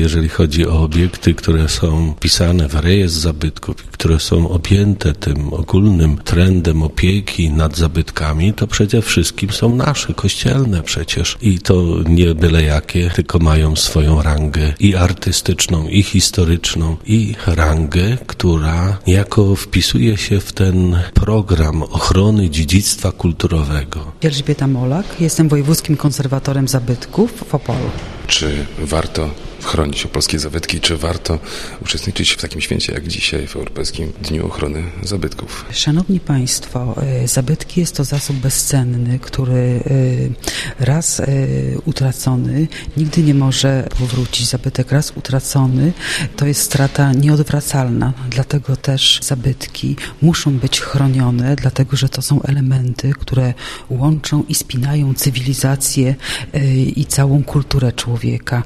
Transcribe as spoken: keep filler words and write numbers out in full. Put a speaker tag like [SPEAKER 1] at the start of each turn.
[SPEAKER 1] Jeżeli chodzi o obiekty, które są wpisane w rejestr zabytków, które są objęte tym ogólnym trendem opieki nad zabytkami, to przede wszystkim są nasze, kościelne przecież. I to nie byle jakie, tylko mają swoją rangę i artystyczną, i historyczną, i rangę, która niejako wpisuje się w ten program ochrony dziedzictwa kulturowego.
[SPEAKER 2] Elżbieta Molak, jestem wojewódzkim konserwatorem zabytków w Opolu.
[SPEAKER 3] Czy warto chronić polskie zabytki, czy warto uczestniczyć w takim święcie jak dzisiaj w Europejskim Dniu Ochrony Zabytków?
[SPEAKER 2] Szanowni Państwo, zabytki jest to zasób bezcenny, który raz utracony nigdy nie może powrócić. Zabytek raz utracony to jest strata nieodwracalna, dlatego też zabytki muszą być chronione, dlatego że to są elementy, które łączą i spinają cywilizację i całą kulturę człowieka.